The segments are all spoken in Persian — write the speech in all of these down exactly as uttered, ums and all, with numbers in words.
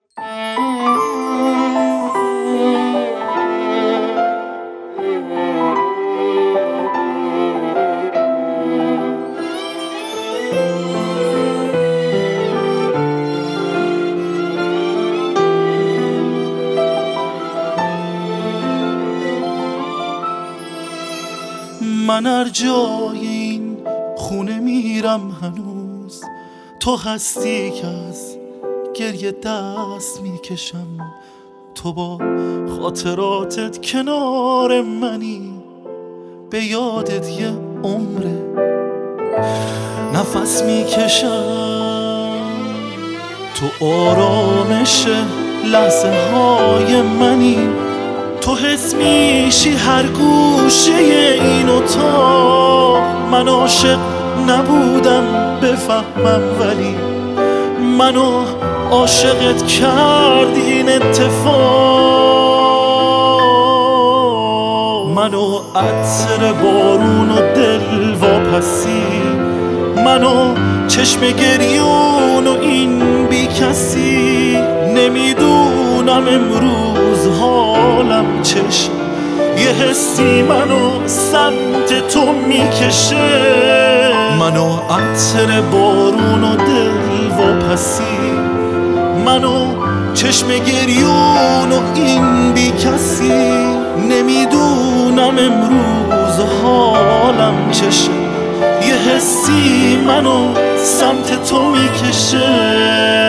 من هر جای این خونه میرم هنوز تو هستی که از گریه دست میکشم. تو با خاطراتت کنار منی، به یادت یه عمره نفس میکشم. تو آرامش لحظه های منی، تو حس میشی هر گوشه این اتاق. من عاشق نبودم بفهمم، ولی منو عاشقت کرد این اتفاق. منو عطر بارون و دل واپسی، منو چشم گریون و این بی کسی. نمیدونم امروز حالم چشه، یه حسی منو سمت تو میکشه. منو عطر بارون و دل واپسی، منو چشم گریون و این بی کسی. نمیدونم امروز حالم چشه، یه حسی منو سمت تو میکشه.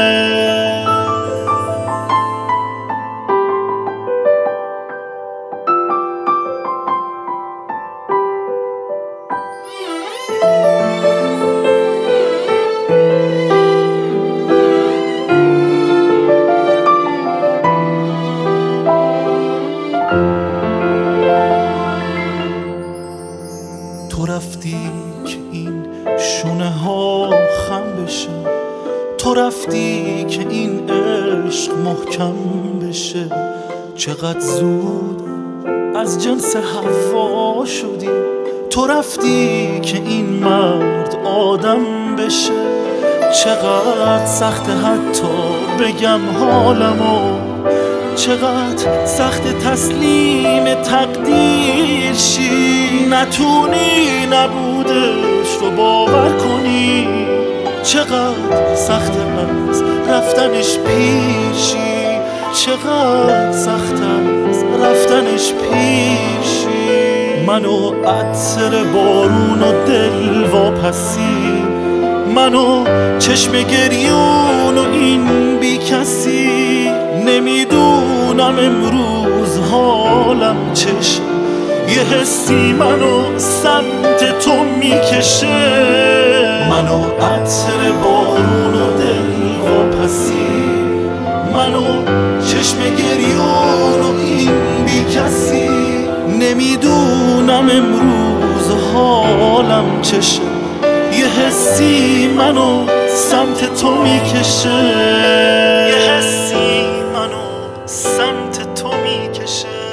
تو رفتی که این شونه ها خم بشه، تو رفتی که این عشق محکم بشه. چقدر زود از جنس حوا شدی، تو رفتی که این مرد آدم بشه. چقدر سخت حتی بگم حالمو، چقدر سخت تسلیم تقدیر شی. نتونی نبودش رو باور کنی، چقدر سخت از رفتنش پیشی. چقدر سخت از رفتنش پیشی. منو عطر بارون و دل واپسی، منو چشم گریون و این بی کسی. نمیدونم امروز حالم چشه، یه حسی منو سمت تو میکشه. منو عطر بارون و دل واپسی، منو چشم گریون و این بی کسی. نمیدونم امروز حالم چشه، یه حسی منو سمت تو میکشه. یه حسی منو سمت تو میکشه.